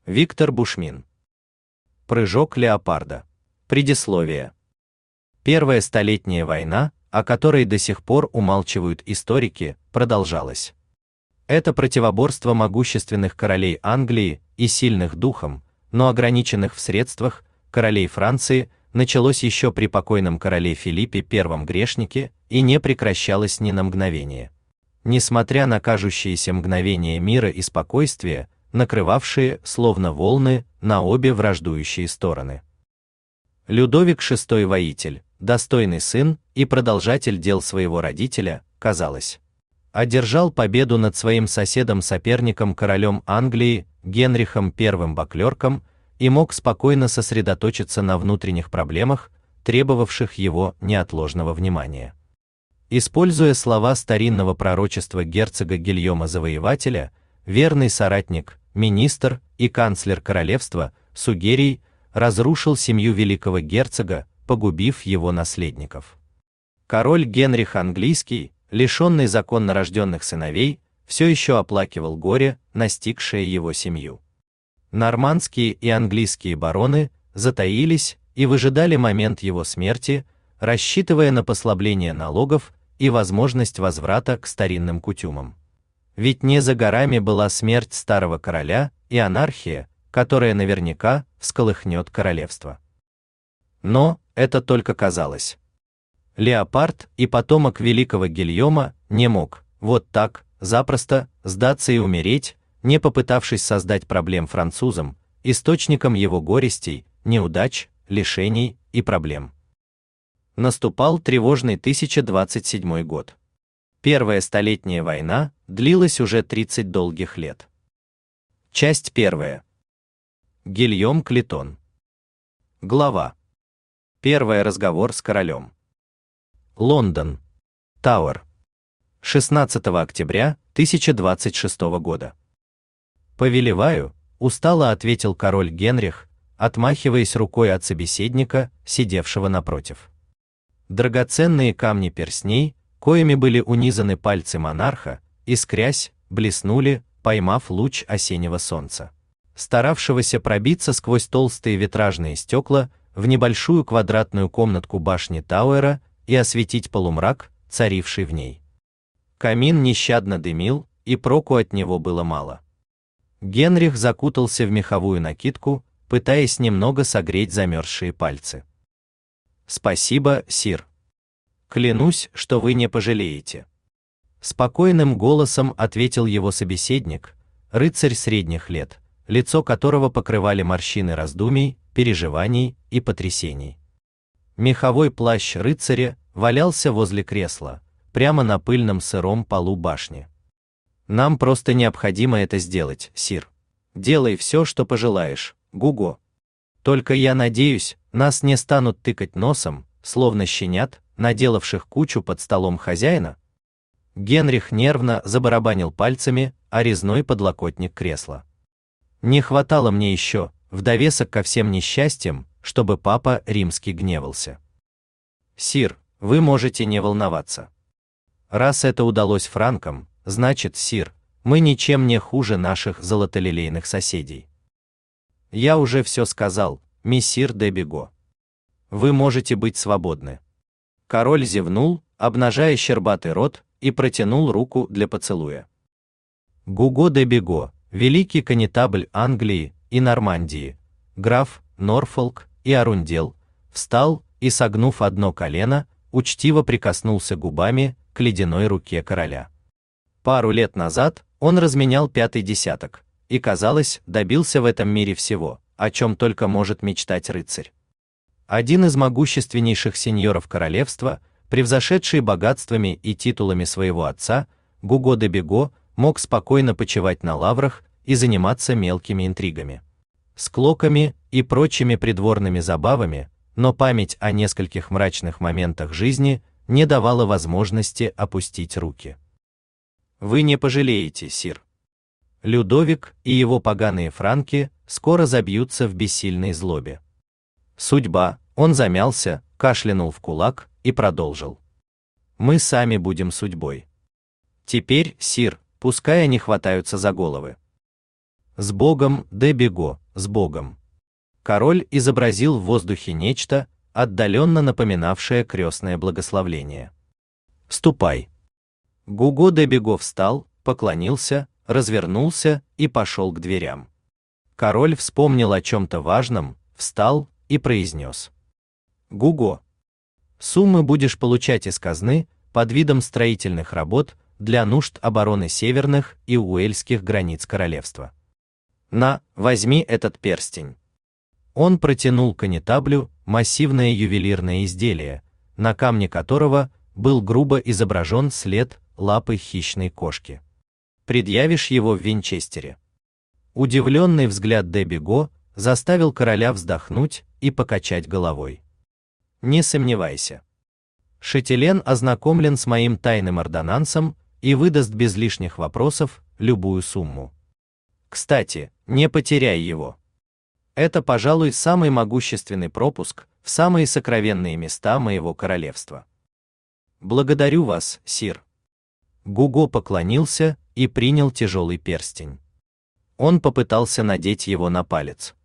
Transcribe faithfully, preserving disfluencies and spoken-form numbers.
Виктор Бушмин. Прыжок леопарда. Предисловие. Первая столетняя война, о которой до сих пор умалчивают историки, продолжалась. Это противоборство могущественных королей Англии и сильных духом, но ограниченных в средствах, королей Франции, началось еще при покойном короле Филиппе Первом Грешнике и не прекращалось ни на мгновение. Несмотря на кажущиеся мгновения мира и спокойствия, накрывавшие, словно волны, на обе враждующие стороны. Людовик шестой воитель, достойный сын и продолжатель дел своего родителя, казалось, одержал победу над своим соседом-соперником королем Англии Генрихом Первым Баклерком и мог спокойно сосредоточиться на внутренних проблемах, требовавших его неотложного внимания. Используя слова старинного пророчества герцога Гильома Завоевателя, верный соратник, министр и канцлер королевства Сугерий разрушил семью великого герцога, погубив его наследников. Король Генрих Английский, лишенный законно рожденных сыновей, все еще оплакивал горе, настигшее его семью. Нормандские и английские бароны затаились и выжидали момент его смерти, рассчитывая на послабление налогов и возможность возврата к старинным кутюмам. Ведь не за горами была смерть старого короля и анархия, которая наверняка всколыхнет королевство. Но это только казалось. Леопард и потомок великого Гильома не мог вот так запросто сдаться и умереть, не попытавшись создать проблем французам, источником его горестей, неудач, лишений и проблем. Наступал тревожный тысяча двадцать седьмой год. Первая столетняя война длилась уже тридцать долгих лет. Часть первая. Гильом Клитон. Глава. Первый разговор с королем. Лондон. Тауэр. шестнадцатого октября тысяча двадцать шестого года. Повелеваю, устало ответил король Генрих, отмахиваясь рукой от собеседника, сидевшего напротив. Драгоценные камни перстней, коими были унизаны пальцы монарха, искрясь, блеснули, поймав луч осеннего солнца, старавшегося пробиться сквозь толстые витражные стекла в небольшую квадратную комнатку башни Тауэра и осветить полумрак, царивший в ней. Камин нещадно дымил, и проку от него было мало. Генрих закутался в меховую накидку, пытаясь немного согреть замерзшие пальцы. «Спасибо, сир. Клянусь, что вы не пожалеете». Спокойным голосом ответил его собеседник, рыцарь средних лет, лицо которого покрывали морщины раздумий, переживаний и потрясений. Меховой плащ рыцаря валялся возле кресла, прямо на пыльном сыром полу башни. «Нам просто необходимо это сделать, сир. Делай все, что пожелаешь, Гуго. Только я надеюсь, нас не станут тыкать носом, словно щенят, наделавших кучу под столом хозяина». Генрих нервно забарабанил пальцами о резной подлокотник кресла. «Не хватало мне еще, в довесок ко всем несчастьям, чтобы папа римский гневался. Сир, вы можете не волноваться. Раз это удалось франкам, значит, сир, мы ничем не хуже наших золотолилейных соседей. Я уже все сказал, мессир де Бего. Вы можете быть свободны». Король зевнул, обнажая щербатый рот, и протянул руку для поцелуя. Гуго де Бего, великий коннетабль Англии и Нормандии, граф Норфолк и Арундел, встал и, согнув одно колено, учтиво прикоснулся губами к ледяной руке короля. Пару лет назад он разменял пятый десяток и, казалось, добился в этом мире всего, о чем только может мечтать рыцарь. Один из могущественнейших сеньоров королевства, превзошедший богатствами и титулами своего отца, Гуго де Бего, мог спокойно почивать на лаврах и заниматься мелкими интригами, склоками и прочими придворными забавами, но память о нескольких мрачных моментах жизни не давала возможности опустить руки. «Вы не пожалеете, сир. Людовик и его поганые франки скоро забьются в бессильной злобе. Судьба», он замялся, кашлянул в кулак и продолжил. «Мы сами будем судьбой. Теперь, сир, пускай они хватаются за головы. С Богом, де Бего, с Богом. Король изобразил в воздухе нечто, отдаленно напоминавшее крестное благословление. Ступай. Гуго де Бего встал, поклонился, развернулся и пошел к дверям. Король вспомнил о чем-то важном, встал и произнес: Гуго, суммы будешь получать из казны под видом строительных работ для нужд обороны северных и уэльских границ королевства. На, возьми этот перстень. Он протянул конетаблю массивное ювелирное изделие, на камне которого был грубо изображен след лапы хищной кошки. Предъявишь его в Винчестере. Удивленный взгляд де Бего заставил короля вздохнуть и покачать головой. Не сомневайся. Шетилен ознакомлен с моим тайным ордонансом и выдаст без лишних вопросов любую сумму. Кстати, не потеряй его. Это, пожалуй, самый могущественный пропуск в самые сокровенные места моего королевства. Благодарю вас, сир. Гуго поклонился и принял тяжелый перстень. Он попытался надеть его на палец.